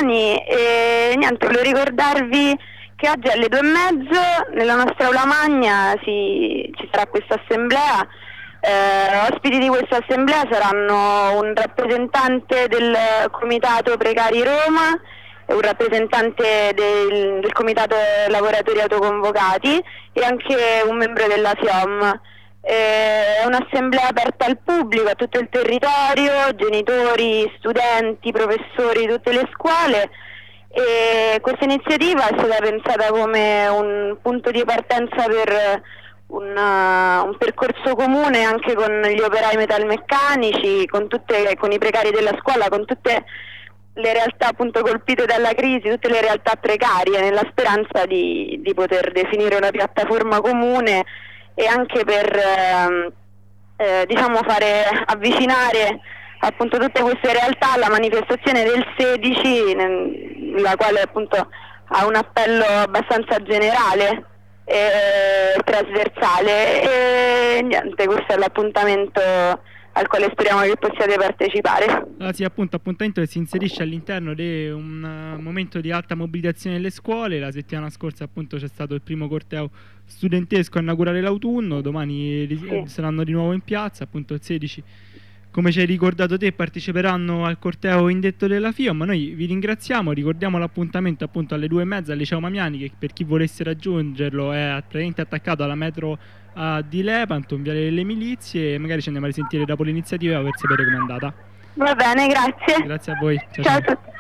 domani e niente, volevo ricordarvi che oggi alle 2:30 nella nostra aula magna ci sarà questa assemblea. Ospiti di questa assemblea saranno un rappresentante del Comitato Precari Roma e un rappresentante del Comitato Lavoratori Autoconvocati e anche un membro della FIOM. È un'assemblea aperta al pubblico, a tutto il territorio, genitori, studenti, professori di tutte le scuole, e questa iniziativa è stata pensata come un punto di partenza per un percorso comune anche con gli operai metalmeccanici, con i precari della scuola, con tutte le realtà appunto colpite dalla crisi, tutte le realtà precarie, nella speranza di poter definire una piattaforma comune e anche per fare avvicinare appunto tutte queste realtà alla manifestazione del 16, la quale appunto ha un appello abbastanza generale e trasversale, e niente, questo è l'appuntamento al quale speriamo che possiate partecipare. Sì, appunto, appuntamento che si inserisce all'interno di un momento di alta mobilitazione nelle scuole. La settimana scorsa appunto c'è stato il primo corteo studentesco a inaugurare l'autunno, domani saranno di nuovo in piazza, appunto il 16. Come ci hai ricordato te, parteciperanno al corteo indetto della FIOM. Noi vi ringraziamo, ricordiamo l'appuntamento appunto alle 2:30 al Liceo Mamiani, che per chi volesse raggiungerlo è praticamente attaccato alla metro di Lepanto, in Viale delle Milizie, e magari ci andiamo a risentire dopo l'iniziativa per sapere com'è andata. Va bene, grazie. Grazie a voi. Ciao a tutti.